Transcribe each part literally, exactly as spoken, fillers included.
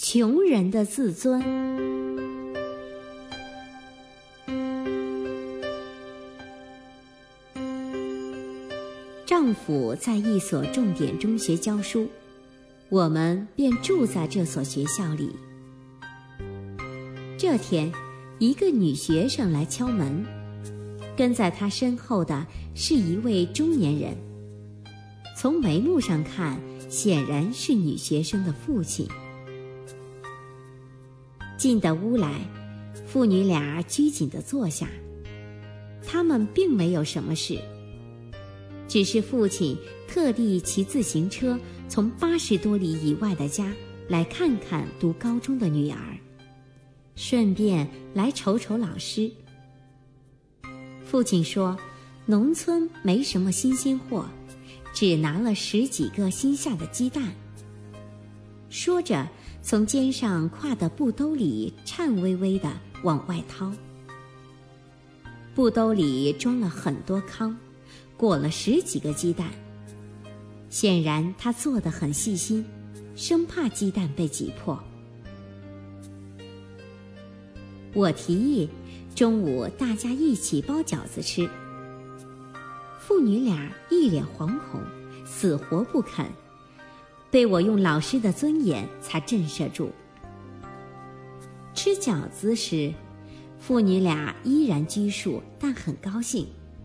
穷人的自尊。丈夫在一所重点中学教书，我们便住在这所学校里。这天，一个女学生来敲门，跟在她身后的是一位中年人，从眉目上看，显然是女学生的父亲。进得屋来，父女俩拘谨地坐下，他们并没有什么事，只是父亲特地骑自行车从八十多里以外的家来看看读高中的女儿，顺便来瞅瞅老师。父亲说，农村没什么新鲜货，只拿了十几个新下的鸡蛋。说着，从肩上挎的布兜里颤巍巍地往外掏。布兜里装了很多糠，裹了十几个鸡蛋。显然他做得很细心，生怕鸡蛋被挤破。我提议中午大家一起包饺子吃，父女俩一脸惶恐，死活不肯，被我用老师的尊严才震慑住。吃饺子时，父女俩依然拘束，但很高兴。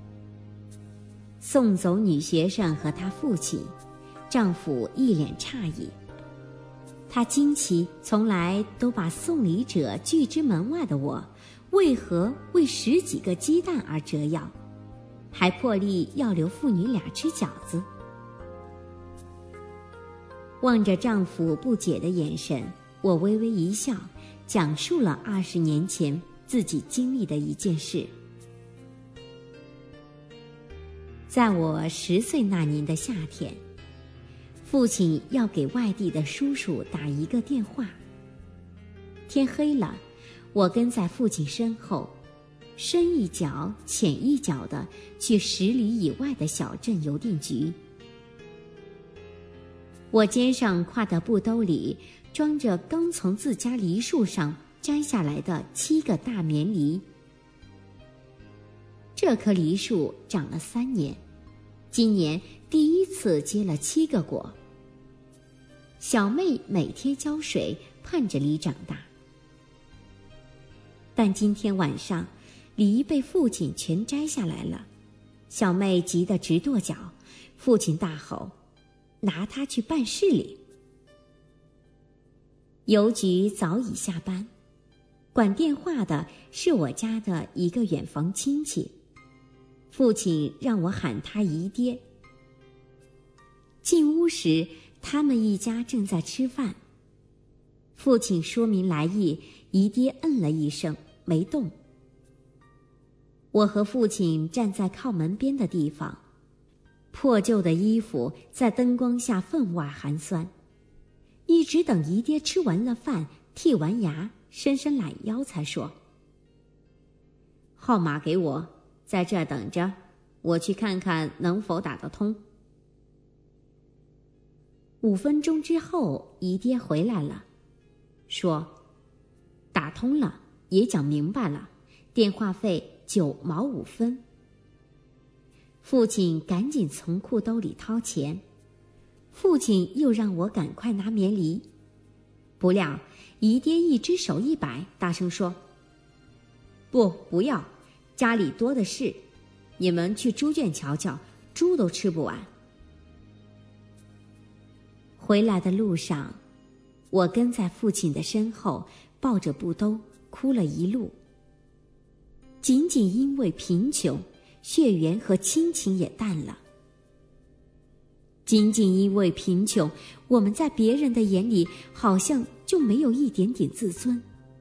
送走女学生和她父亲，丈夫一脸诧异，他惊奇从来都把送礼者拒之门外的我，为何为十几个鸡蛋而折腰，还破例要留父女俩吃饺子。望着丈夫不解的眼神，我微微一笑，讲述了二十年前自己经历的一件事。在我十岁那年的夏天，父亲要给外地的叔叔打一个电话。天黑了，我跟在父亲身后，深一脚浅一脚地去十里以外的小镇邮电局。我肩上挎的布兜里装着刚从自家梨树上摘下来的七个大棉梨。这棵梨树长了三年，今年第一次结了七个果。小妹每天浇水，盼着梨长大。但今天晚上，梨被父亲全摘下来了，小妹急得直跺脚，父亲大吼，拿她去办事里。邮局早已下班，管电话的是我家的一个远房亲戚，父亲让我喊他姨爹。进屋时，他们一家正在吃饭。父亲说明来意，姨爹嗯了一声，没动。我和父亲站在靠门边的地方，破旧的衣服在灯光下分外寒酸，一直等姨爹吃完了饭，剔完牙，伸伸懒腰才说：“号码给我，在这儿等着，我去看看能否打得通。”五分钟之后，姨爹回来了，说：“打通了，也讲明白了，电话费九毛五分。”父亲赶紧从裤兜里掏钱，父亲又让我赶快拿棉梨。不料姨爹一只手一摆，大声说：“不，不要，家里多的是，你们去猪圈瞧瞧，猪都吃不完。”回来的路上，我跟在父亲的身后，抱着布兜哭了一路。仅仅因为贫穷，血缘和亲情也淡了。仅仅因为贫穷，我们在别人的眼里好像就没有一点点自尊。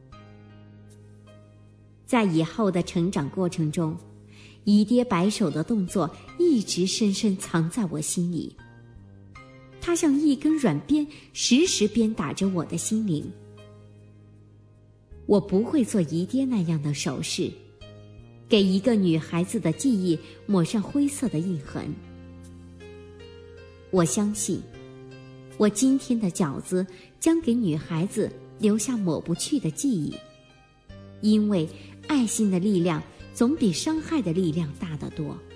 在以后的成长过程中，姨爹摆手的动作一直深深藏在我心里，它像一根软鞭，时时鞭打着我的心灵。我不会做姨爹那样的手势，给一个女孩子的记忆抹上灰色的印痕。我相信，我今天的饺子将给女孩子留下抹不去的记忆。因为爱心的力量总比伤害的力量大得多。